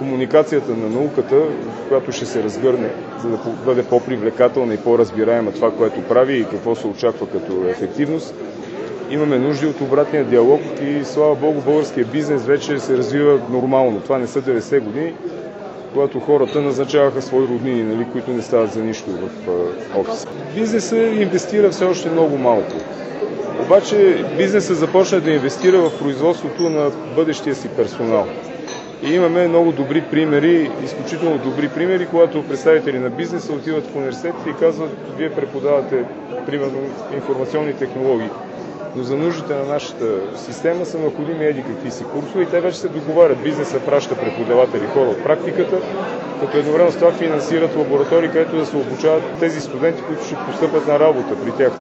комуникацията на науката, която ще се разгърне, за да бъде по-привлекателна и по-разбираема това, което прави и какво се очаква като ефективност. Имаме нужди от обратния диалог и слава Богу, българския бизнес вече се развива нормално. Това не са 90 години, когато хората назначаваха свои роднини, нали, които не стават за нищо в офиса. Бизнесът инвестира все още много малко. Обаче бизнесът започна да инвестира в производството на бъдещия си персонал. И имаме много добри примери, изключително добри примери, когато представители на бизнеса отиват в университетите и казват: вие преподавате, примерно, информационни технологии, но за нуждите на нашата система са необходими еди какви си курсове и те вече се договарят. Бизнеса праща преподаватели, хора от практиката, като едновременно с това финансират лаборатории, където да се обучават тези студенти, които ще постъпят на работа при тях.